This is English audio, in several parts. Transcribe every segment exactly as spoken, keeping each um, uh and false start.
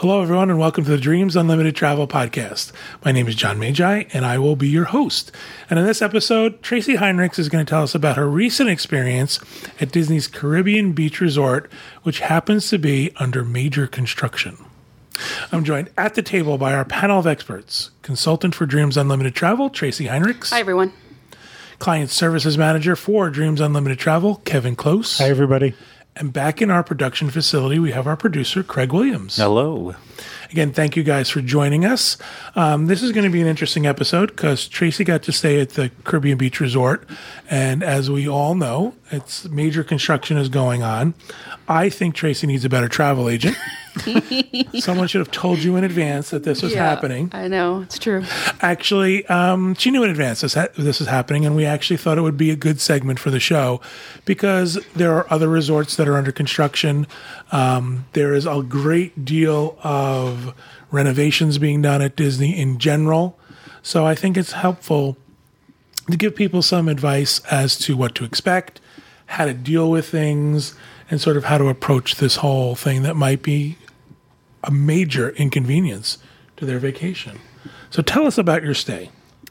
Hello, everyone, and welcome to the Dreams Unlimited Travel Podcast. My name is John Magi, and I will be your host. And in this episode, Tracy Heinrichs is going to tell us about her recent experience at Disney's Caribbean Beach Resort, which happens to be under major construction. I'm joined at the table by our panel of experts, consultant for Dreams Unlimited Travel, Tracy Heinrichs. Hi, everyone. Client Services Manager for Dreams Unlimited Travel, Kevin Close. Hi, everybody. And back in our production facility, we have our producer, Craig Williams. Hello. Again, thank you guys for joining us. Um, this is going to be an interesting episode because Tracy got to stay at the Caribbean Beach Resort. And as we all know, it's major construction is going on. I think Tracy needs a better travel agent. Someone should have told you in advance that this was yeah, happening. I know, it's true. Actually, um, she knew in advance this, ha- this was happening, and we actually thought it would be a good segment for the show because there are other resorts that are under construction. Um, there is a great deal of renovations being done at Disney in general. So I think it's helpful to give people some advice as to what to expect, how to deal with things, and sort of how to approach this whole thing that might be a major inconvenience to their vacation. So tell us about your stay.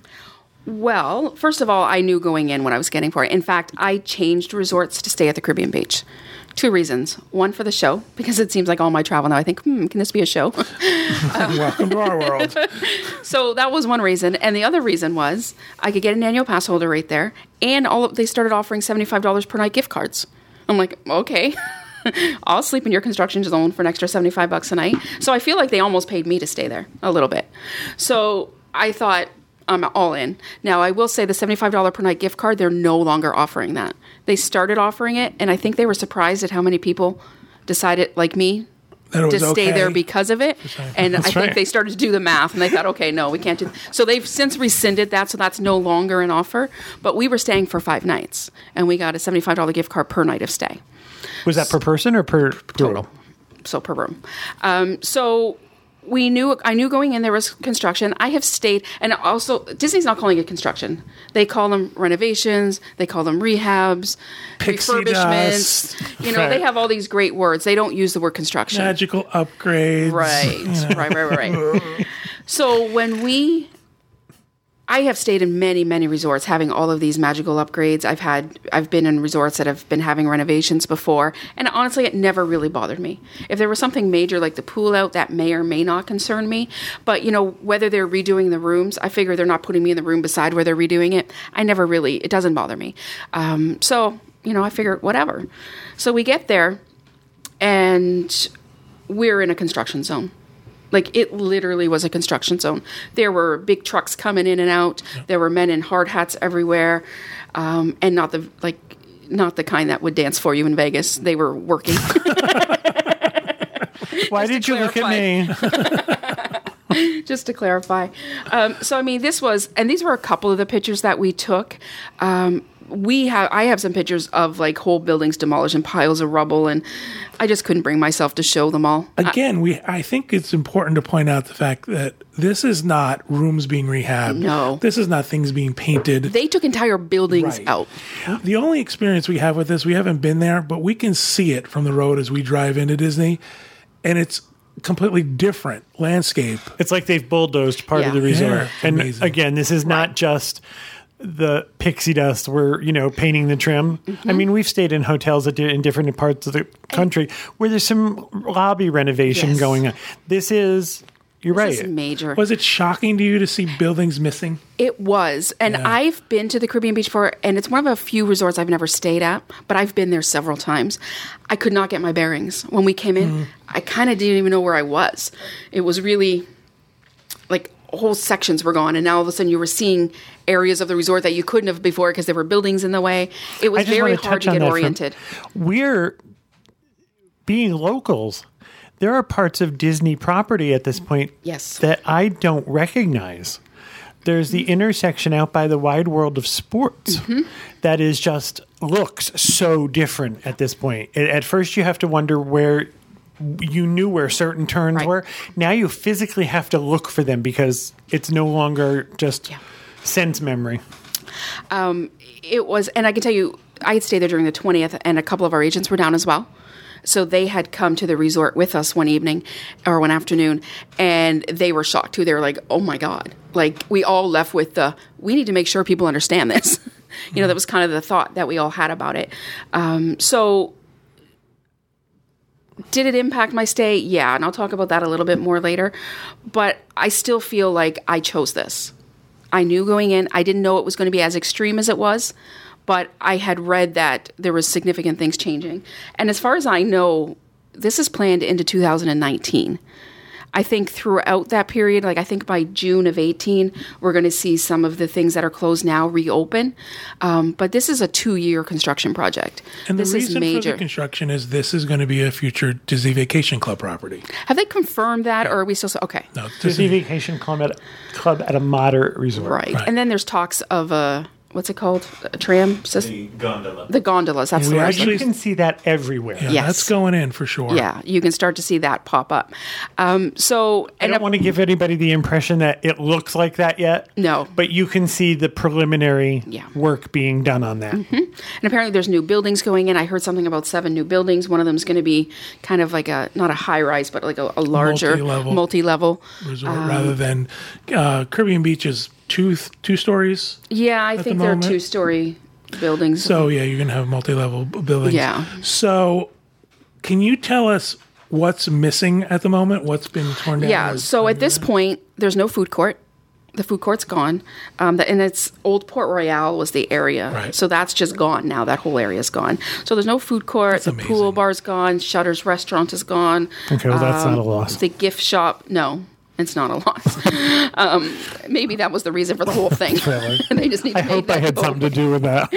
Well, first of all, I knew going in what I was getting for it. In fact, I changed resorts to stay at the Caribbean Beach. Two reasons. One, for the show, because it seems like all my travel now, I think, hmm, can this be a show? Welcome to our world. So that was one reason. And the other reason was I could get an annual pass holder right there. And all of, they started offering seventy-five dollars per night gift cards. I'm like, okay, I'll sleep in your construction zone for an extra seventy-five bucks a night. So I feel like they almost paid me to stay there a little bit. So I thought I'm all in. Now, I will say the seventy-five dollars per night gift card, they're no longer offering that. They started offering it, and I think they were surprised at how many people decided, like me, to stay okay. there because of it. And That's I think right. they started to do the math, and they thought, okay, no, we can't do that. So they've since rescinded that, so that's no longer an offer. But we were staying for five nights, and we got a seventy-five dollars gift card per night of stay. Was that per person or per Total. So per room. Um, so we knew, I knew going in there was construction. I have stayed, and also Disney's not calling it construction. They call them renovations. They call them rehabs, Pixie refurbishments. dust. You know, they have all these great words. They don't use the word construction. Magical upgrades. Right, you know. right, right, right, right. So when we, I have stayed in many, many resorts having all of these magical upgrades. I've had, I've been in resorts that have been having renovations before, and honestly, it never really bothered me. If there was something major like the pool out, that may or may not concern me. But you know, whether they're redoing the rooms, I figure they're not putting me in the room beside where they're redoing it. I never really, it doesn't bother me. Um, so you know, I figure whatever. So we get there, and we're in a construction zone. Like, it literally was a construction zone. There were big trucks coming in and out. Yep. There were men in hard hats everywhere, um, and not the like, not the kind that would dance for you in Vegas. They were working. Why did you look at me? Just to clarify. Um, so, I mean, this was, and these were a couple of the pictures that we took. Um, we have, I have some pictures of like whole buildings demolished and piles of rubble, and I just couldn't bring myself to show them all. Again, I, we I think it's important to point out the fact that this is not rooms being rehabbed. No. This is not things being painted. They took entire buildings Right. out. The only experience we have with this, we haven't been there, but we can see it from the road as we drive into Disney, and it's completely different landscape. It's like they've bulldozed part Yeah. of the resort. Yeah, and amazing. again, this is not just the pixie dust we're, you know, painting the trim. Mm-hmm. I mean, we've stayed in hotels that do, in different parts of the country where there's some lobby renovation Yes. going on. This is, you're This right. is major. Was it shocking to you to see buildings missing? It was. And Yeah. I've been to the Caribbean Beach before, and it's one of a few resorts I've never stayed at, but I've been there several times. I could not get my bearings. When we came in, mm. I kind of didn't even know where I was. It was really like whole sections were gone, and now all of a sudden you were seeing areas of the resort that you couldn't have before because there were buildings in the way. It was I just very want to hard touch to on get that oriented. From, we're being locals. There are parts of Disney property at this point Yes. that I don't recognize. There's the intersection out by the Wide World of Sports Mm-hmm. that is just looks so different at this point. At at first, you have to wonder where you knew where certain turns Right. were. Now you physically have to look for them because it's no longer just Yeah. sense memory. Um, it was, and I can tell you, I had stayed there during the twentieth, and a couple of our agents were down as well. So they had come to the resort with us one evening or one afternoon, and they were shocked too. They were like, oh my God. Like, we all left with the, we need to make sure people understand this. You know, that was kind of the thought that we all had about it. Um, so did it impact my stay? Yeah, and I'll talk about that a little bit more later. But I still feel like I chose this. I knew going in, I didn't know it was going to be as extreme as it was, but I had read that there was significant things changing. And as far as I know, this is planned into two thousand nineteen. I think throughout that period, like I think by June of eighteen, we're going to see some of the things that are closed now reopen. Um, but this is a two-year construction project. And the this reason is for major. the construction is this is going to be a future Disney Vacation Club property. Have they confirmed that, or are we still okay? No, Disney Vacation Club at, club at a moderate resort. Right. Right. And then there's talks of a, what's it called? A tram system? The gondola. The gondolas. That's We the word. actually- You can see that everywhere. Yeah, Yes. that's going in for sure. Yeah, you can start to see that pop up. Um, so, I and don't uh, want to give anybody the impression that it looks like that yet. No. But you can see the preliminary Yeah. work being done on that. and apparently there's new buildings going in. I heard something about seven new buildings. One of them is going to be kind of like a, not a high rise, but like a, a larger Multi-level. multi-level. Resort rather than uh, Caribbean Beach is two two stories. Yeah, I the think they're moment. two-story buildings. So yeah, you're going to have multi-level b- buildings. Yeah. So can you tell us what's missing at the moment? What's been torn down? Yeah, or- so at this point, there's no food court. The food court's gone. Um, the, and it's Old Port Royale was the area. Right. So that's just gone now. That whole area's gone. So there's no food court. That's the amazing. pool bar's gone. Shutter's restaurant is gone. Okay, well, that's Um, not a loss. The gift shop, no, it's not a loss. um, maybe that was the reason for the whole thing. Really? They just need to I make hope I that had go. something to do with that.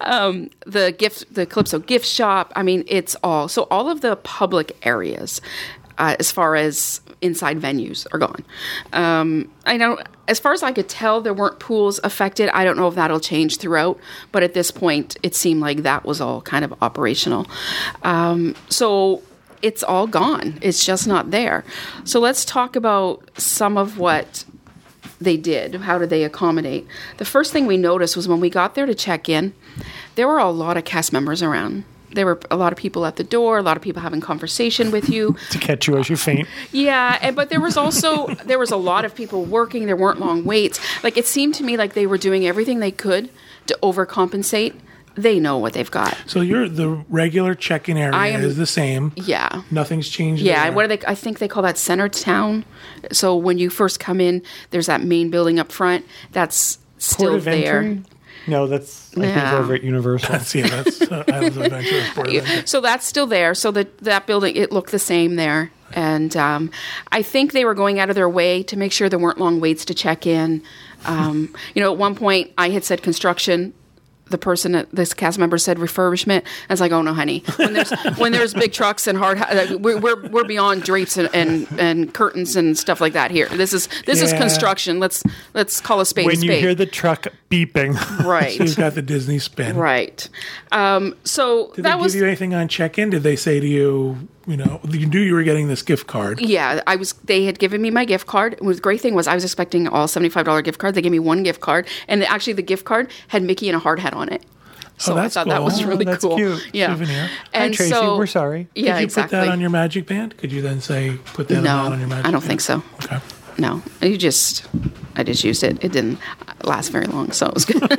The gift, the Calypso gift shop. I mean, it's all. So all of the public areas, uh, as far as inside venues, are gone. Um, I know, as far as I could tell, there weren't pools affected. I don't know if that'll change throughout, but at this point, it seemed like that was all kind of operational. Um, so it's all gone. It's just not there. So let's talk about some of what they did. How did they accommodate? The first thing we noticed was when we got there to check in, there were a lot of cast members around. There were a lot of people at the door, a lot of people having conversation with you. To catch you as you faint. Yeah, and, but there was also there was a lot of people working. There weren't long waits. Like, it seemed to me like they were doing everything they could to overcompensate. They know what they've got. So you're the regular check-in area I am- is the same. Yeah. Nothing's changed. Yeah, there. what are they? I think they call that center town. So when you first come in, there's that main building up front. That's still Port of there. entry? No, that's, I think, Yeah. over at Universal. That's, yeah, that's uh, Islands of Adventure. Port of Adventure. So that's still there. So that that building, it looked the same there. And um, I think they were going out of their way to make sure there weren't long waits to check in. Um, you know, at one point I had said construction. The person, at this cast member said refurbishment. I was like, oh no, honey. When there's when there's big trucks and hard, like, we're, we're we're beyond drapes and, and, and curtains and stuff like that here. This is this is Yeah. construction. Let's let's call a spade a When you spade. hear the truck beeping. right, She's got the Disney spin. right. Um, so Did that they was give you anything on check-in? Did they say to you, you know, you knew you were getting this gift card? Yeah, I was. They had given me my gift card. And the great thing was, I was expecting all seventy-five dollars gift card. They gave me one gift card, and the, actually, the gift card had Mickey and a hard hat on it. So that's I thought that cool. was Oh, really that's cool. cute. Yeah, Souvenir. and Hi, Tracy. so We're sorry. Yeah, Could you exactly. put that on your Magic Band? Could you then say, put that no, on your Magic Band? I don't think so. Okay. No, you just, I just used it. It didn't last very long, so it was good.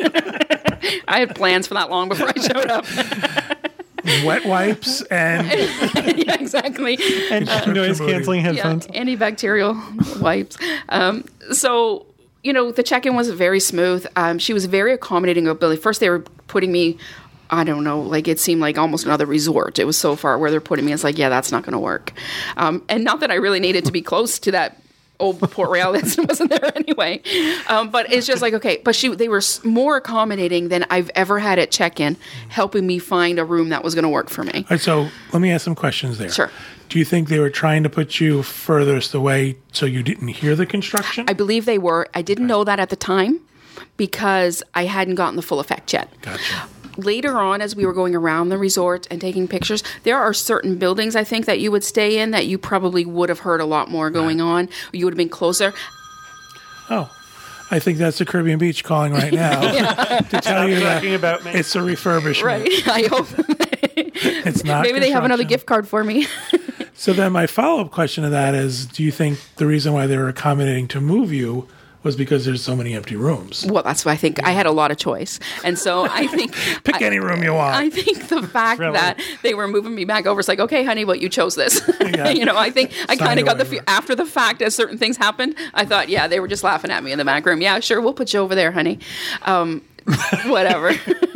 I had plans for that long before I showed up. Wet wipes and Yeah, exactly. And noise canceling headphones. Yeah, antibacterial wipes. Um, so, you know, the check-in was very smooth. Um, she was very accommodating of Billy. First, they were putting me, I don't know, like it seemed like almost another resort. It was so far where they're putting me. It's like, yeah, that's not going to work. Um, and not that I really needed to be close to that old Port Royale that wasn't there anyway. Um, but it's just like, okay, but she, they were s- more accommodating than I've ever had at check-in, helping me find a room that was going to work for me. All right, so let me ask some questions there. Sure. Do you think they were trying to put you furthest away so you didn't hear the construction? I believe they were. I didn't know that at the time because I hadn't gotten the full effect yet. Gotcha. Later on, as we were going around the resort and taking pictures, there are certain buildings, I think, that you would stay in that you probably would have heard a lot more going on. You would have been closer. Oh, I think that's the Caribbean Beach calling right now to tell you that Talking about me. it's a refurbishment. Right. I hope It's not. Maybe they have another construction. gift card for me. So then my follow-up question to that is, do you think the reason why they were accommodating to move you was because there's so many empty rooms? Well, that's why I think I had a lot of choice. And so I think... Pick I, any room you want. I think the fact Really? that they were moving me back over, it's like, okay, honey, well, you chose this. Yeah. You know, I think I Sign kind of a got the... waiver. fe- After the fact, as certain things happened, I thought, yeah, they were just laughing at me in the back room. Yeah, sure, we'll put you over there, honey. Um, whatever.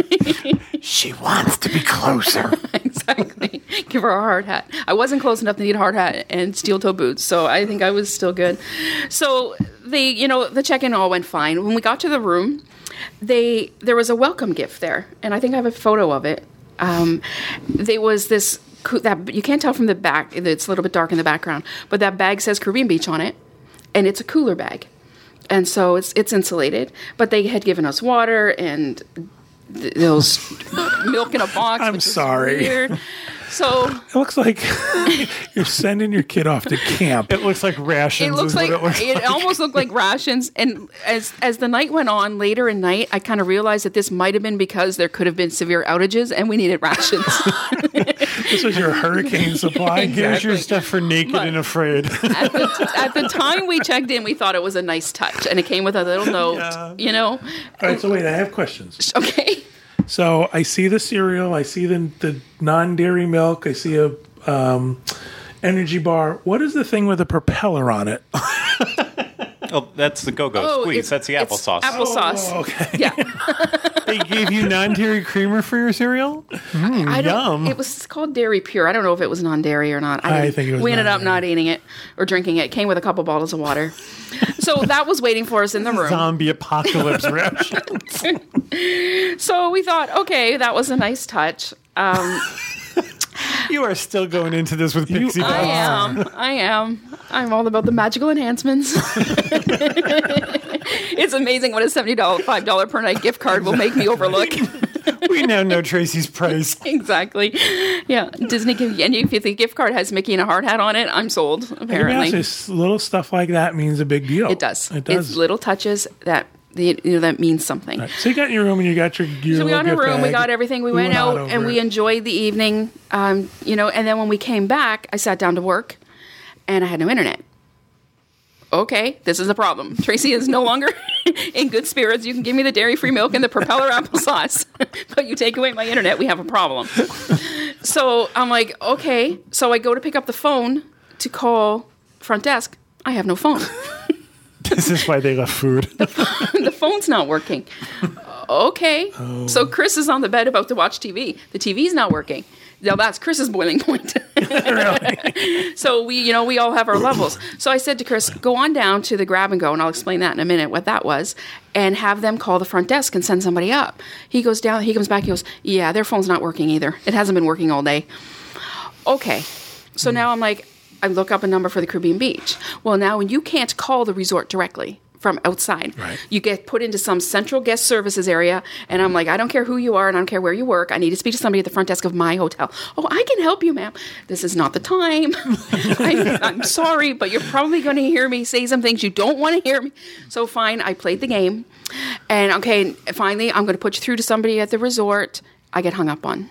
She wants to be closer. Exactly. Give her a hard hat. I wasn't close enough to need a hard hat and steel toe boots, so I think I was still good. So they, you know, the check-in all went fine. When we got to the room, they there was a welcome gift there, and I think I have a photo of it. Um, there was this coo- that you can't tell from the back; it's a little bit dark in the background, but that bag says Caribbean Beach on it, and it's a cooler bag, and so it's it's insulated. But they had given us water and th- those milk in a box. I'm which was sorry. weird. So It looks like you're sending your kid off to camp. It looks like rations. it looks is like what it looks it like. almost looked like rations. And as as the night went on, later in night, I kind of realized that this might have been because there could have been severe outages and we needed rations. This was your hurricane supply. Here's your Exactly. stuff for naked But- and afraid. at, the, at the time we checked in, we thought it was a nice touch, and it came with a little note. Yeah. You know, All right, so wait, I have questions. okay. So I see the cereal, I see the, the non-dairy milk, I see a um, energy bar. What is the thing with a propeller on it? Oh, that's the Go-Go Oh, Squeeze. it's- That's the it's applesauce. Applesauce. Oh, okay. Yeah. They gave you non-dairy creamer for your cereal? Mm, I don't. yum. It was called Dairy Pure. I don't know if it was non-dairy or not. I didn't- think it was We ended up non-dairy. not eating it or drinking it. It came with a couple bottles of water. So that was waiting for us in the room. Zombie apocalypse ration. So we thought, okay, that was a nice touch. Um, You are still going into this with pixie dust. I am. I am. I'm all about the magical enhancements. It's amazing what a seventy-five dollars per night gift card will make me overlook. We now know Tracy's price. Exactly. Yeah. Disney can, and if the gift card has Mickey and a hard hat on it, I'm sold, To be apparently. honest, it's little stuff like that means a big deal. It does. It does. It's little touches that the, you know that means something. Right. So you got in your room and you got your, your So we got in a little gift room, we bag. got everything, we Who went out, over and we it? enjoyed the evening. Um, you know, and then when we came back, I sat down to work, and I had no internet. Okay, this is a problem. Tracy is no longer in good spirits. You can give me the dairy-free milk and the propeller applesauce, but you take away my internet, we have a problem. So I'm like, okay. So I go to pick up the phone to call front desk. I have no phone. This is why they left food. The phone's not working. Okay. Oh. So Chris is on the bed about to watch T V. The T V's not working. Now that's Chris's boiling point. So we, you know, we all have our levels. So I said to Chris, go on down to the grab and go, and I'll explain that in a minute what that was, and have them call the front desk and send somebody up. He goes down, he comes back, he goes, yeah, their phone's not working either. It hasn't been working all day. Okay. So now I'm like, I look up a number for the Caribbean Beach. Well, now when you can't call the resort directly from outside, Right. you get put into some central guest services area, and I'm like, I don't care who you are, and I don't care where you work. I need to speak to somebody at the front desk of my hotel. Oh, I can help you, ma'am. This is not the time. I, I'm sorry, but you're probably going to hear me say some things you don't want to hear me. So fine, I played the game, and okay, finally, I'm going to put you through to somebody at the resort. I get hung up on.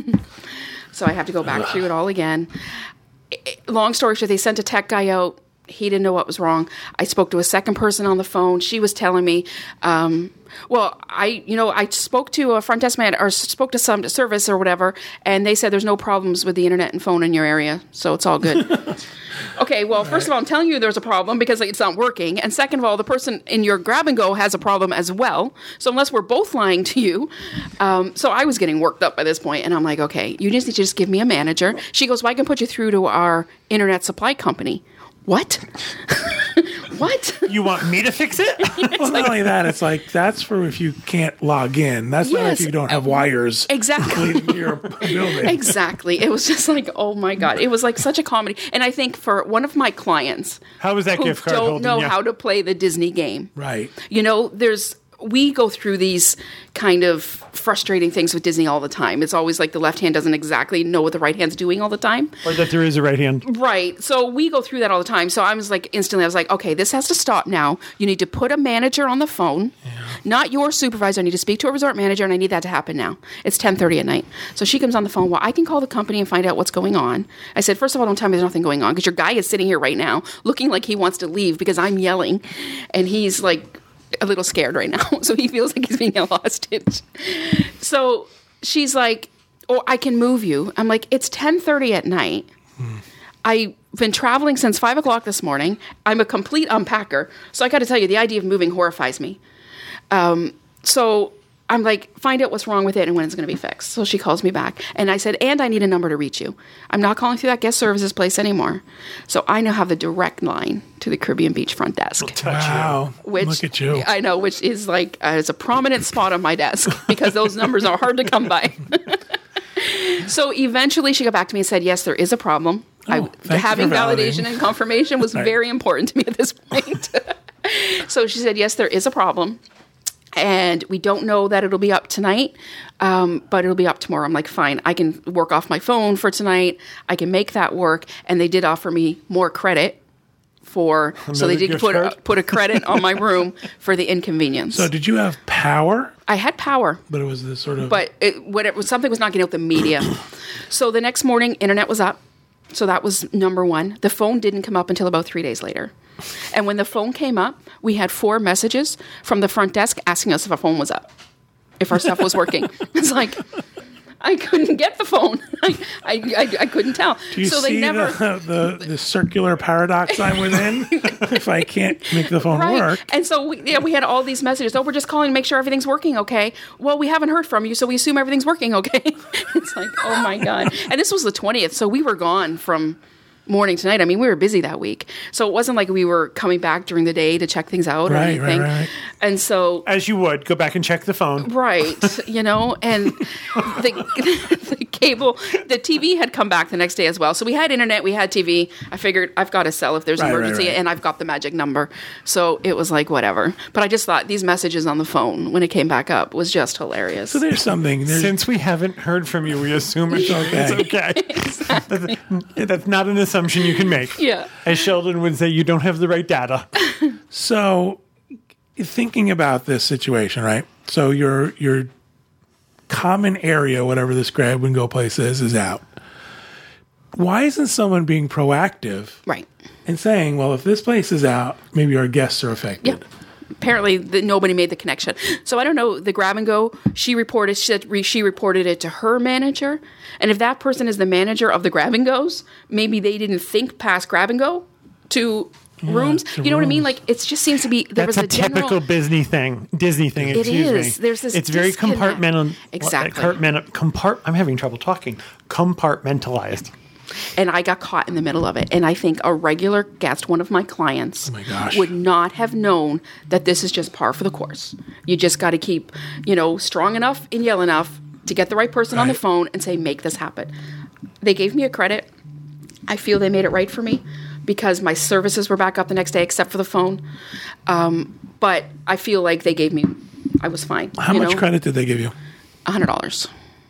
So I have to go back through it all again. Long story short, they sent a tech guy out. He didn't know what was wrong. I spoke to a second person on the phone. She was telling me, um, well, I, you know, I spoke to a front desk man or spoke to some service or whatever, and they said there's no problems with the internet and phone in your area, so it's all good. Okay, well, first of all, I'm telling you there's a problem because it's not working, and second of all, the person in your grab and go has a problem as well. So unless we're both lying to you, um, so I was getting worked up by this point, and I'm like, okay, you just need to just give me a manager. She goes, well, I can put you through to our internet supply company. What? What? You want me to fix it? Well, not only that, it's like that's for if you can't log in. That's not Yes. if you don't have wires Exactly. leading to your building. Exactly. It was just like, oh my God. It was like such a comedy. And I think for one of my clients How was that who gift card don't holding know you? how to play the Disney game, Right. you know, there's we go through these kind of frustrating things with Disney all the time. It's always like the left hand doesn't exactly know what the right hand's doing all the time. Or that there is a right hand. Right. So we go through that all the time. So I was like, instantly, I was like, okay, this has to stop now. You need to put a manager on the phone, yeah. not your supervisor. I need to speak to a resort manager, and I need that to happen now. It's ten thirty at night. So she comes on the phone. Well, I can call the company and find out what's going on. I said, first of all, don't tell me there's nothing going on, because your guy is sitting here right now looking like he wants to leave because I'm yelling, and he's like a little scared right now. So he feels like he's being held hostage. So she's like, oh, I can move you. I'm like, it's ten thirty at night. Hmm. I've been traveling since five o'clock this morning. I'm a complete unpacker. So I got to tell you, the idea of moving horrifies me. Um, so I'm like, find out what's wrong with it and when it's going to be fixed. So she calls me back. And I said, and I need a number to reach you. I'm not calling through that guest services place anymore. So I now have the direct line to the Caribbean Beach front desk. Wow. Which, look at you. I know, which is like, uh, it's a prominent spot on my desk because those numbers are hard to come by. So eventually she got back to me and said, yes, there is a problem. Oh, I, having validation and confirmation was right. very important to me at this point. So she said, yes, there is a problem. And we don't know that it'll be up tonight, um, but it'll be up tomorrow. I'm like, fine, I can work off my phone for tonight. I can make that work. And they did offer me more credit for, Another so they did put a, put a credit on my room for the inconvenience. So did you have power? I had power. But it was this sort of... But it, what it was, something was not getting out the media. So the next morning, internet was up. So that was number one. The phone didn't come up until about three days later. And when the phone came up, we had four messages from the front desk asking us if our phone was up, if our stuff was working. It's like, I couldn't get the phone. I, I, I, I couldn't tell. Do you so see they never, the, the, the circular paradox I'm within if I can't make the phone right. work? And so we, yeah, we had all these messages. Oh, we're just calling to make sure everything's working okay. Well, we haven't heard from you, so we assume everything's working okay. It's like, oh my God. And this was the twentieth, so we were gone from morning to night. I mean, we were busy that week. So it wasn't like we were coming back during the day to check things out or right, anything. Right, right. And so... As you would, go back and check the phone. Right. You know, and the, the cable, the T V had come back the next day as well. So we had internet, we had T V. I figured I've got to sell if there's an right, emergency, right, right. and I've got the magic number. So it was like, whatever. But I just thought these messages on the phone when it came back up was just hilarious. So there's something... There's, Since we haven't heard from you, we assume it's okay. It's okay. Exactly. That's, that's not an assumption you can make. Yeah. As Sheldon would say, you don't have the right data. So thinking about this situation, right? So your your common area, whatever this grab and go place is, is out. Why isn't someone being proactive Right. and saying, well, if this place is out, maybe our guests are affected? Yeah. Apparently, the, nobody made the connection. So I don't know. The grab and go, she reported. She, said, re, she reported it to her manager, and if that person is the manager of the grab and goes, maybe they didn't think past grab and go to Yeah, rooms. to You know what I mean? rooms. Like it just seems to be there That's was a, a, general, typical Disney thing. Disney thing. It Excuse is. me. There's this It's very disconnect. compartmental. Exactly. Compartment, compart. I'm having trouble talking. Compartmentalized. And I got caught in the middle of it. And I think a regular guest, one of my clients, Oh my gosh. would not have known that this is just par for the course. You just got to keep, you know, strong enough and yell enough to get the right person on the Right. phone and say, make this happen. They gave me a credit. I feel they made it right for me because my services were back up the next day except for the phone. Um, but I feel like they gave me, I was fine. How you much know? credit did they give you? one hundred dollars.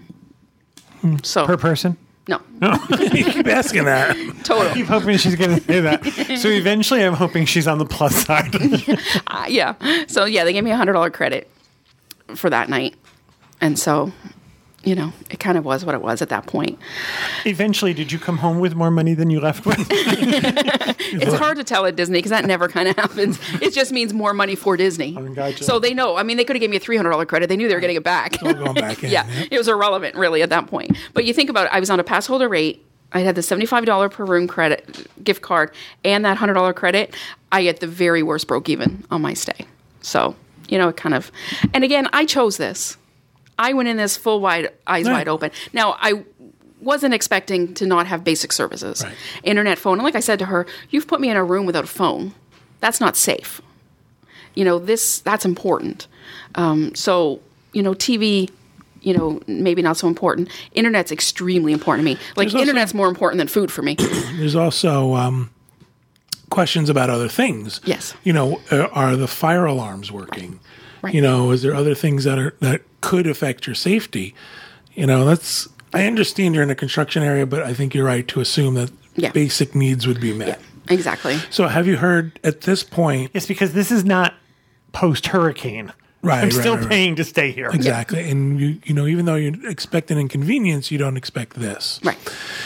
So, Per person? no, You keep asking that. total. Keep hoping she's going to say that. So eventually, I'm hoping she's on the plus side. Uh, yeah. So yeah, they gave me a hundred dollar credit for that night, and so you know it kind of was what it was at that point. Eventually, did you come home with more money than you left with? It's hard to tell at Disney because that never kind of happens. It just means more money for Disney. Oh, gotcha. So they know. I mean, they could have given me a three hundred dollar credit. They knew they were getting it back. All going back in. yeah, Yep. it was irrelevant really at that point. But you think about it. I was on a pass holder rate. I had the seventy-five dollars per room credit gift card and that one hundred dollar credit. I get the very worst broke even on my stay. So, you know, it kind of, and again, I chose this. I went in this full wide, eyes Right. wide open. Now, I wasn't expecting to not have basic services, Right. internet, phone. And like I said to her, you've put me in a room without a phone. That's not safe. You know, this, that's important. Um, so, you know, T V, you know, maybe not so important. Internet's extremely important to me. Like, There's also- internet's more important than food for me. There's also um, questions about other things. Yes. You know, uh, are the fire alarms working? Right. You know, is there other things that are that could affect your safety? You know, that's. I understand you're in a construction area, but I think you're right to assume that Yeah. basic needs would be met. Yeah, exactly. So, have you heard at this point? Yes, because this is not post-hurricane. Right, I'm right, still right, right. paying to stay here. Exactly, and you you know, even though you expect an inconvenience, you don't expect this. Right.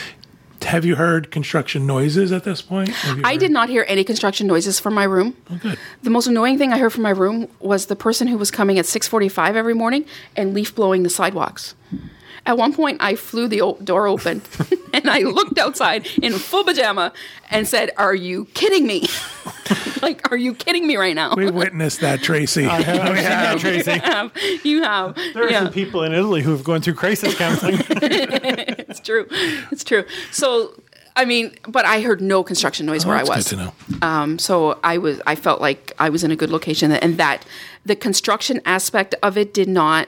Have you heard construction noises at this point? Have you I heard- did not hear any construction noises from my room. Oh, good. The most annoying thing I heard from my room was the person who was coming at six forty-five every morning and leaf blowing the sidewalks. At one point, I flew the o- door open and I looked outside in full pajama and said, "Are you kidding me? Like, are you kidding me right now?" We witnessed that, Tracy. I've seen that, Tracy. You have. You have. There are Yeah. some people in Italy who have gone through crisis counseling. It's true. It's true. So, I mean, but I heard no construction noise where I That's was. good to know. Um, so I was, I felt like I was in a good location, and that the construction aspect of it did not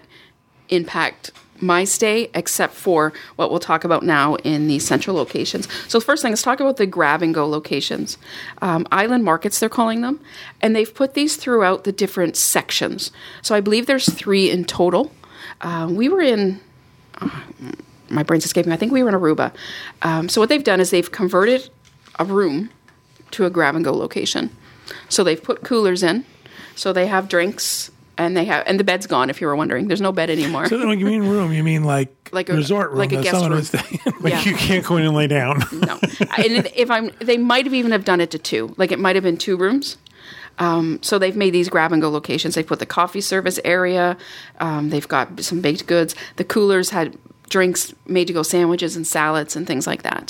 impact my stay, except for what we'll talk about now in the central locations. So first thing, let's talk about the grab and go locations. Um, island markets, they're calling them, and they've put these throughout the different sections. So I believe there's three in total. Uh, we were in. Uh, my brain's escaping. I think we were in Aruba. Um, so what they've done is they've converted a room to a grab and go location. So they've put coolers in. So they have drinks, and they have and the bed's gone. If you were wondering, there's no bed anymore. So when you mean room, you mean like Like a- resort room like a that guest someone room. would stay in. Like Yeah. you can't go in and lay down. No, and if I'm, they might have even have done it to two. Like it might have been two rooms. Um, so they've made these grab and go locations. They put the coffee service area. Um, they've got some baked goods. The coolers had drinks, made to go sandwiches and salads and things like that.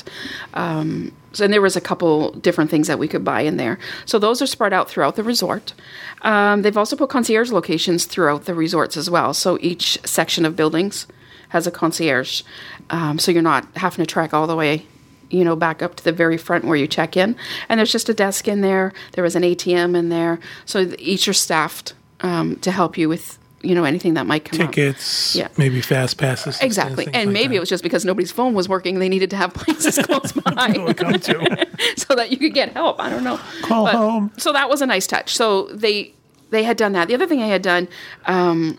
Um, so, and there was a couple different things that we could buy in there. So those are spread out throughout the resort. Um, they've also put concierge locations throughout the resorts as well. So each section of buildings has a concierge. Um, so you're not having to trek all the way, you know, back up to the very front where you check in. And there's just a desk in there. There was an A T M in there. So each are staffed um, to help you with, you know, anything that might come up. Tickets, Yeah. maybe fast passes. Exactly. And maybe it was just because nobody's phone was working. They needed to have places close by come to. so that you could get help. I don't know. Call home. So that was a nice touch. So they they had done that. The other thing I had done um,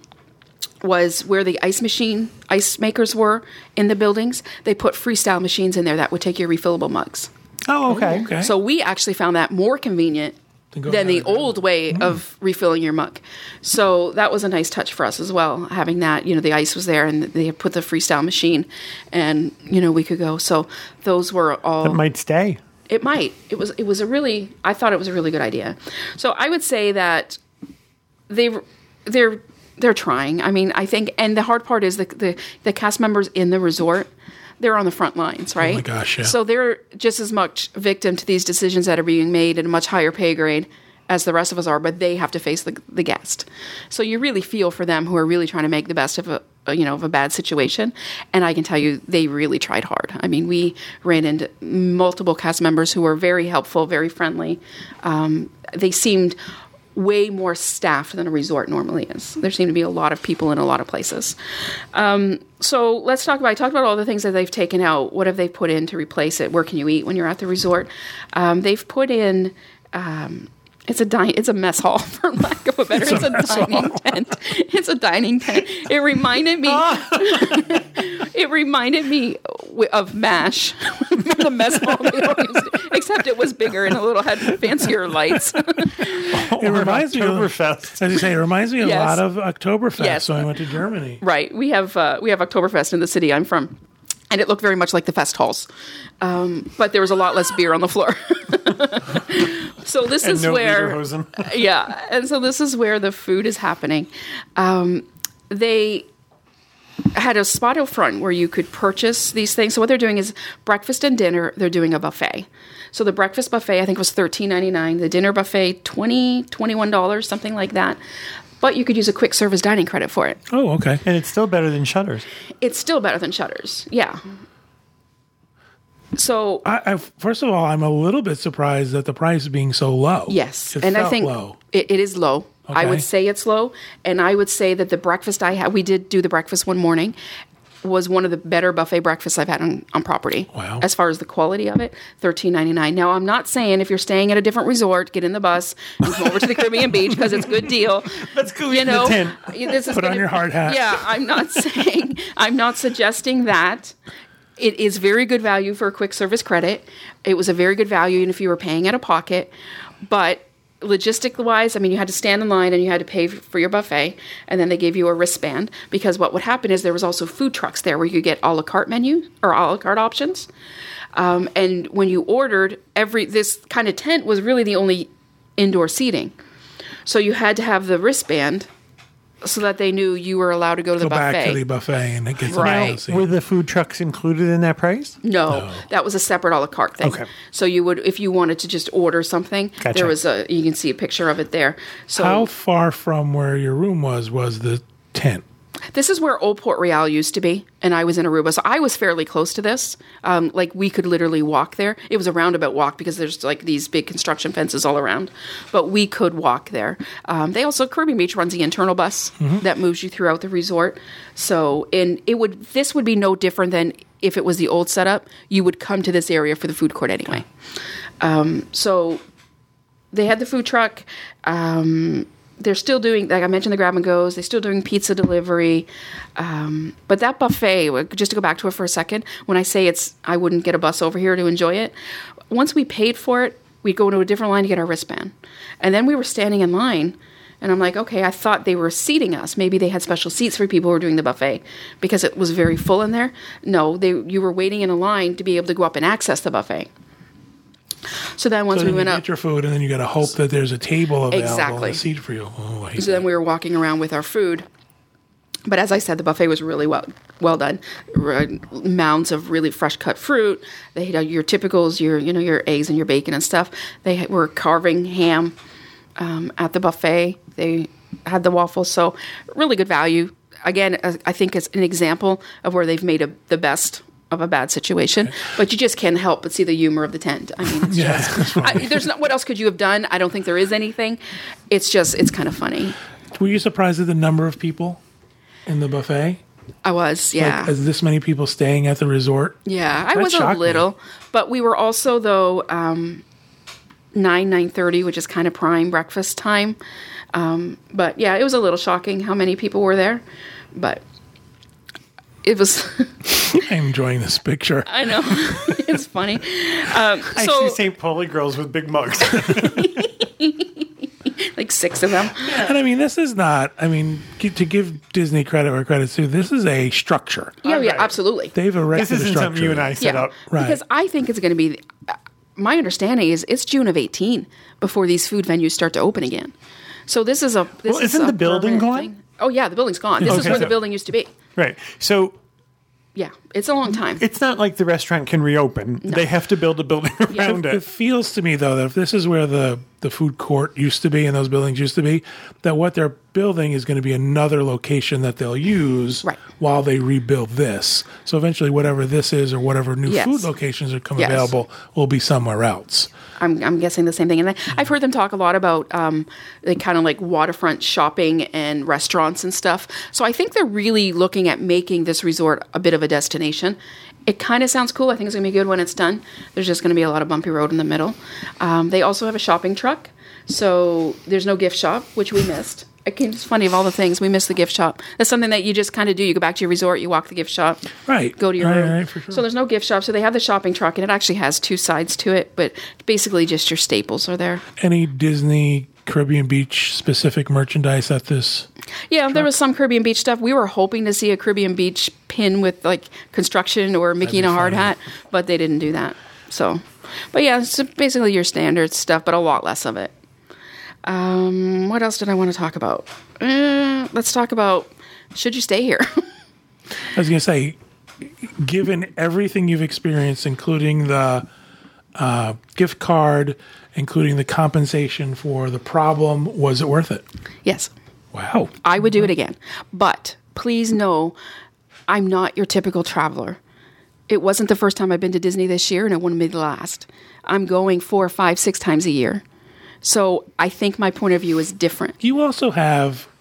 was where the ice machine, ice makers were in the buildings, they put freestyle machines in there that would take your refillable mugs. Oh, okay. Okay. So we actually found that more convenient To go than the down and old way of refilling your mug. So that was a nice touch for us as well, having that, you know, the ice was there and they had put the freestyle machine and, you know, we could go. So those were all... That might stay. It might. It was. It was a really. I thought it was a really good idea. So I would say that they they're they're trying. I mean, I think, and the hard part is the the, the cast members in the resort. They're on the front lines, right? Oh my gosh, yeah. So they're just as much victim to these decisions that are being made at a much higher pay grade as the rest of us are, but they have to face the the guest. So you really feel for them who are really trying to make the best of a you know of a bad situation. And I can tell you, they really tried hard. I mean, we ran into multiple cast members who were very helpful, very friendly. Um, they seemed way more staffed than a resort normally is. There seem to be a lot of people in a lot of places. Um, so let's talk about, I talked about all the things that they've taken out. What have they put in to replace it? Where can you eat when you're at the resort? Um, they've put in, um, it's a di- it's a mess hall, for lack of a better. It's, It's a a, mess dining hall. tent. It's a dining tent. It reminded me. It reminded me w- of MASH, the mess hall, they always do, except it was bigger and a little had fancier lights. It reminds me of Oktoberfest. As you say, it reminds me a Yes. lot of Oktoberfest. Yes. So I went to Germany. Right. We have uh, we have Oktoberfest in the city I'm from, and it looked very much like the fest halls, um, but there was a lot less beer on the floor. So this And is no where, Lederhosen. yeah, and so this is where the food is happening. Um, they had a spot out front where you could purchase these things. So what they're doing is breakfast and dinner. They're doing a buffet. So the breakfast buffet I think was thirteen ninety-nine. The dinner buffet twenty dollars, twenty-one dollars, something like that. But you could use a quick service dining credit for it. Oh, okay. And it's still better than Shutters. It's still better than Shutters. Yeah. So I, I, first of all, I'm a little bit surprised that the price being so low. yes, It and I felt think low. it, it is low. I Okay. would say it's low, and I would say that the breakfast I had, we did do the breakfast one morning, was one of the better buffet breakfasts I've had on, on property. Wow. As far as the quality of it, thirteen ninety-nine. Now, I'm not saying if you're staying at a different resort, get in the bus and come over to the Caribbean Beach because it's a good deal. Let's go You eat in the know, tent. this is Put on gonna- your hard hat. Yeah, I'm not saying, I'm not suggesting that. It is very good value for a quick service credit. It was a very good value even if you were paying out of pocket. But logistic wise, I mean, you had to stand in line and you had to pay for your buffet, and then they gave you a wristband, because what would happen is there was also food trucks there where you could get a la carte menu or a la carte options. Um, and when you ordered, every this kind of tent was really the only indoor seating. So you had to have the wristband so that they knew you were allowed to go to Go the buffet. back to the buffet and it gets Right. a Now, policy. were the food trucks included in that price? No, that was a separate a la carte thing. Okay. So you would, if you wanted to just order something, Gotcha. there was a, you can see a picture of it there. So How far from where your room was was the tent? this is where Old Port Royale used to be, and I was in Aruba, so I was fairly close to this. Um, like we could literally walk there. It was a roundabout walk because there's like these big construction fences all around, but we could walk there. Um, they also Caribbean Beach runs the internal bus that moves you throughout the resort. So, and it would this would be no different than if it was the old setup. You would come to this area for the food court anyway. Um, so they had the food truck. Um, they're still doing, like I mentioned, the grab and goes. They're still doing pizza delivery. Um, but that buffet, just to go back to it for a second, when I say it's, I wouldn't get a bus over here to enjoy it. Once we paid for it, we'd go into a different line to get our wristband. And then we were standing in line. And I'm like, okay, I thought they were seating us. Maybe they had special seats for people who were doing the buffet because it was very full in there. No, they you were waiting in a line to be able to go up and access the buffet. So then once So we then went you up, get your food, and then you got to hope that there's a table available Exactly. and a seat for you. Oh, I hate so then that. we were walking around with our food. But as I said, the buffet was really well well done. R- Mounds of really fresh cut fruit. They had your typicals, your you know your eggs and your bacon and stuff. They had- were carving ham um, at the buffet. They had the waffles, so really good value. Again, uh, I think it's an example of where they've made a, the best of a bad situation. But you just can't help but see the humor of the tent. I mean, it's Yeah, just I, there's not. What else could you have done? I don't think there is anything. It's just it's kind of funny. Were you surprised at the number of people in the buffet? I was, yeah. Like, as this many people staying at the resort? Yeah, I That was a shocked me. little, but we were also though um, nine nine thirty, which is kind of prime breakfast time. Um, but yeah, it was a little shocking how many people were there, but it was. I'm enjoying this picture. I know it's funny. Um, I so see Saint Pauli girls with big mugs. like six of them. And I mean, this is not, I mean, gi- to give Disney credit where credit's due, this is a structure. Yeah, yeah, Right. absolutely. They've erected This isn't a structure. something you and I set Yeah, up. Right. because I think it's going to be. My understanding is it's June of eighteen before these food venues start to open again. So this is a. This Well, is isn't a the building permanent gone? thing. Oh yeah, the building's gone. This is Okay. where the building used to be. Right. So Yeah, it's a long time. it's not like the restaurant can reopen. They have to build a building around It it. feels to me, though, that if this is where the, the food court used to be and those buildings used to be, that what they're building is going to be another location that they'll use Right. while they rebuild this. So eventually, whatever this is or whatever new Yes. food locations are come Yes. available will be somewhere else. I'm, I'm guessing the same thing. And then I've heard them talk a lot about um, the kind of like waterfront shopping and restaurants and stuff. So I think they're really looking at making this resort a bit of a destination. It kind of sounds cool. I think it's going to be good when it's done. There's just going to be a lot of bumpy road in the middle. Um, they also have a shopping truck. So there's no gift shop, which we missed. It's funny, of all the things, we missed the gift shop. That's something that you just kind of do. You go back to your resort, you walk the gift shop, Right. go to your Right, room. right, for sure. So there's no gift shop. So they have the shopping truck, and it actually has two sides to it, but basically just your staples are there. Any Disney Caribbean Beach specific merchandise at this? Yeah, there was some Caribbean Beach stuff. We were hoping to see a Caribbean Beach pin with like construction or Mickey in a hard funny. hat, but they didn't do that. So, but yeah, it's basically your standard stuff, but a lot less of it. Um, what else did I want to talk about? Uh, let's talk about should you stay here? I was going to say, given everything you've experienced, including the uh, gift card, including the compensation for the problem, was it worth it? Yes. Wow. I would do it again. But please know, I'm not your typical traveler. It wasn't the first time I've been to Disney this year, and it wouldn't be the last. I'm going four, five, six times a year. So I think my point of view is different. You also have,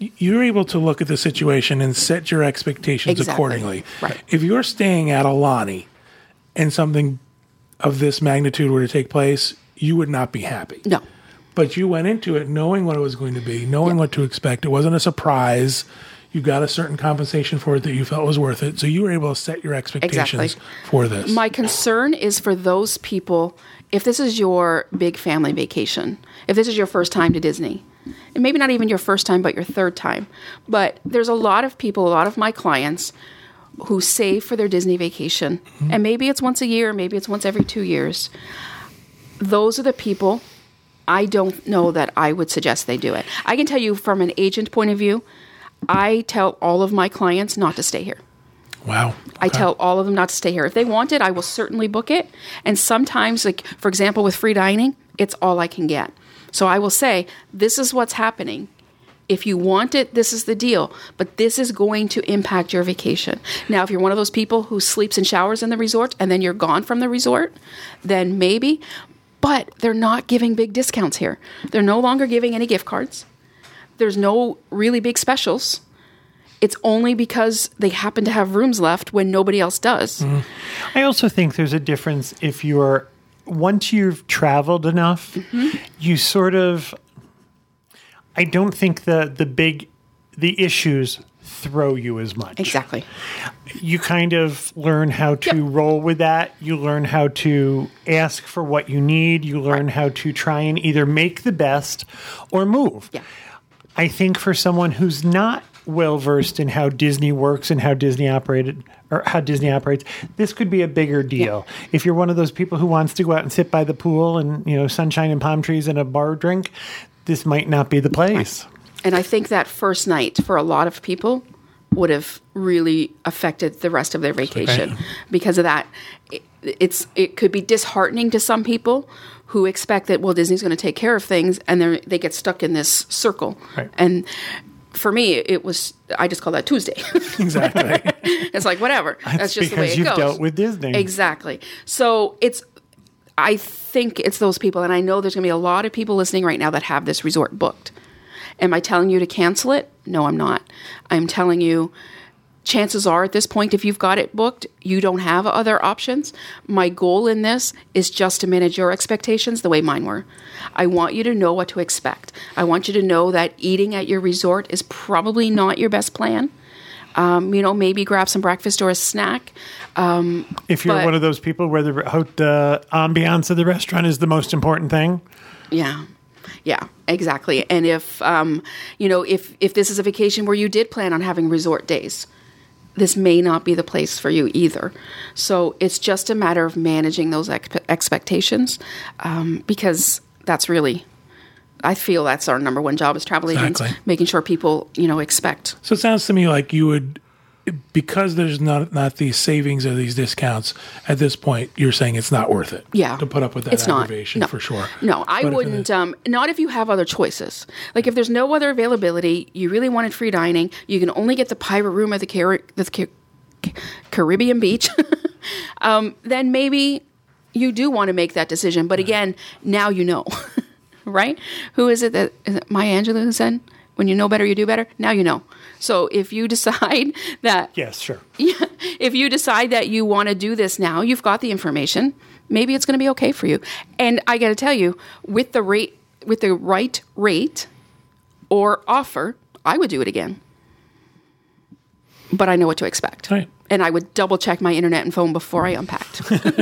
you're able to look at the situation and set your expectations Exactly. accordingly. Right. If you're staying at Alani and something of this magnitude were to take place, you would not be happy. No. But you went into it knowing what it was going to be, knowing what to expect. It wasn't a surprise. You got a certain compensation for it that you felt was worth it. So you were able to set your expectations Exactly. for this. My concern is for those people, if this is your big family vacation, if this is your first time to Disney, and maybe not even your first time, but your third time, but there's a lot of people, a lot of my clients who save for their Disney vacation, mm-hmm. and maybe it's once a year, maybe it's once every two years. Those are the people I don't know that I would suggest they do it. I can tell you from an agent point of view, I tell all of my clients not to stay here. Wow. Okay. I tell all of them not to stay here. If they want it, I will certainly book it. And sometimes, like, for example, with free dining, it's all I can get. So I will say, this is what's happening. If you want it, this is the deal. But this is going to impact your vacation. Now, if you're one of those people who sleeps and showers in the resort and then you're gone from the resort, then maybe. But they're not giving big discounts here. They're no longer giving any gift cards. There's no really big specials. It's only because they happen to have rooms left when nobody else does. Mm-hmm. I also think there's a difference if you're, once you've traveled enough, mm-hmm. you sort of, I don't think the, the big, the issues throw you as much. Exactly. You kind of learn how to Yep. roll with that. You learn how to ask for what you need. You learn Right. how to try and either make the best or move. Yeah. I think for someone who's not well versed in how Disney works and how Disney operated or how Disney operates, this could be a bigger deal. Yeah. If you're one of those people who wants to go out and sit by the pool and, you know, sunshine and palm trees and a bar drink, this might not be the place. And I think that first night for a lot of people would have really affected the rest of their vacation. Right. Because of that. It, it's it could be disheartening to some people who expect that, well, Disney's going to take care of things, and they they get stuck in this circle. Right. And for me, it was, I just call that Tuesday. Exactly. It's like, whatever. That's, That's just the way because it you've goes. dealt with Disney. Exactly. So it's, I think it's those people, and I know there's going to be a lot of people listening right now that have this resort booked. Am I telling you to cancel it? No, I'm not. I'm telling you, chances are at this point, if you've got it booked, you don't have other options. My goal in this is just to manage your expectations the way mine were. I want you to know what to expect. I want you to know that eating at your resort is probably not your best plan. Um, you know, maybe grab some breakfast or a snack. Um, If you're but- one of those people where the the ambiance of the restaurant is the most important thing. Yeah. Yeah, exactly. And if, um, you know, if, if this is a vacation where you did plan on having resort days, this may not be the place for you either. So it's just a matter of managing those ex- expectations um, because that's really, I feel that's our number one job as travel agents, Exactly. making sure people, you know, expect. So it sounds to me like you would, because there's not not these savings or these discounts at this point, you're saying it's not worth it. Yeah. To put up with that It's not. aggravation No. for sure. No, I But if it- wouldn't. Um, not if you have other choices. Like if there's no other availability, you really wanted free dining, you can only get the pirate room at the, Car- the Car- Caribbean Beach, um, then maybe you do want to make that decision. But again, now you know, right? Who is it that, is it Maya Angelou who said, when you know better, you do better? Now you know. So if you decide that Yes, sure. yeah, if you decide that you want to do this now, you've got the information. Maybe it's going to be okay for you. And I got to tell you, with the rate, with the right rate or offer, I would do it again. But I know what to expect, Right. and I would double check my internet and phone before I unpacked.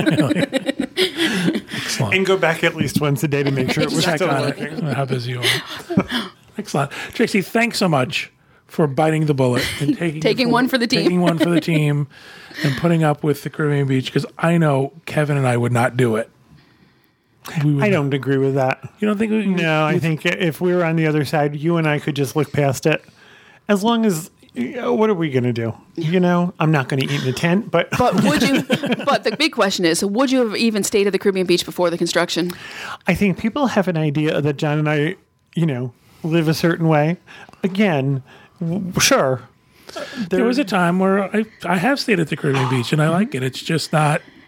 Excellent. And go back at least once a day to make sure it was Check still on working. it, how busy you are. Excellent. Tracy, thanks so much for biting the bullet and taking Taking it one for the team. taking one for the team, and putting up with the Caribbean Beach, because I know Kevin and I would not do it. We would I not- don't agree with that. You don't think? We, No, I think if we were on the other side, you and I could just look past it. As long as, you know, what are we going to do? You know, I'm not going to eat in a tent, but, But would you? But the big question is, would you have even stayed at the Caribbean Beach before the construction? I think people have an idea that John and I, you know, live a certain way. Again, w- sure. There was a time where I I have stayed at the Caribbean Beach and I like it. It's just not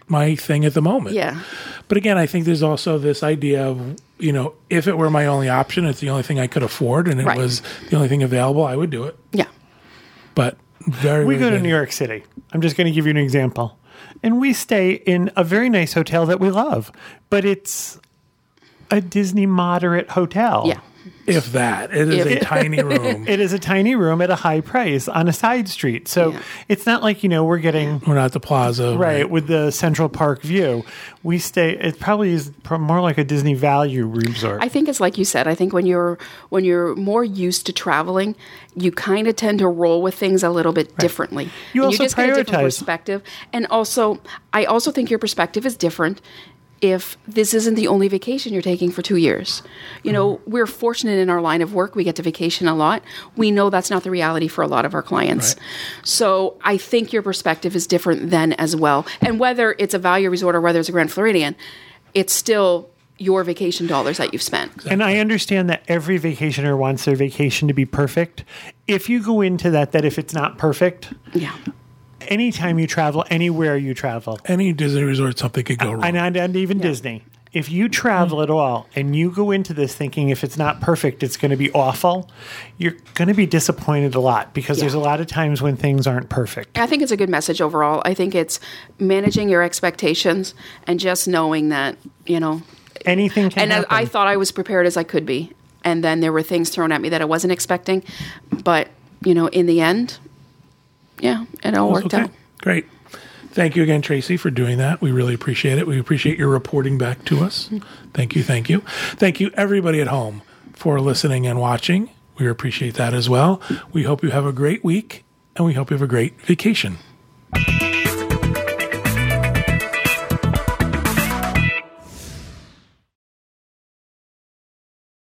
my thing at the moment. Yeah. But again, I think there's also this idea of, you know, if it were my only option, it's the only thing I could afford, and it Right. was the only thing available, I would do it. Yeah. But very, We very go to good. New York City. I'm just going to give you an example. And we stay in a very nice hotel that we love, but it's a Disney moderate hotel. Yeah. If that. It is If- a tiny room. It is a tiny room at a high price on a side street. So Yeah. it's not like, you know, we're getting We're not at the plaza. right with the Central Park view. We stay, it probably is pro- more like a Disney value resort. I think it's like you said. I think when you're when you're more used to traveling, you kind of tend to roll with things a little bit differently. You And also you just get a different prioritize. perspective, and also I also think your perspective is different if this isn't the only vacation you're taking for two years. You know, we're fortunate in our line of work; we get to vacation a lot. We know that's not the reality for a lot of our clients. Right. So I think your perspective is different then as well. And whether it's a value resort or whether it's a Grand Floridian, it's still your vacation dollars that you've spent. And I understand that every vacationer wants their vacation to be perfect. If you go into that, that if it's not perfect, Yeah. anytime you travel, anywhere you travel, Any Disney resort, something could go wrong. and, and, and even Disney, if you travel at all and you go into this thinking if it's not perfect, it's going to be awful, you're going to be disappointed a lot because Yeah. there's a lot of times when things aren't perfect. I think it's a good message overall. I think it's managing your expectations and just knowing that, you know, Anything can and I, happen. I thought I was prepared as I could be. And then there were things thrown at me that I wasn't expecting. But, you know, in the end, yeah, it all worked Okay, out. great. Thank you again, Tracy, for doing that. We really appreciate it. We appreciate your reporting back to us. Thank you, thank you. Thank you, everybody at home, for listening and watching. We appreciate that as well. We hope you have a great week, and we hope you have a great vacation.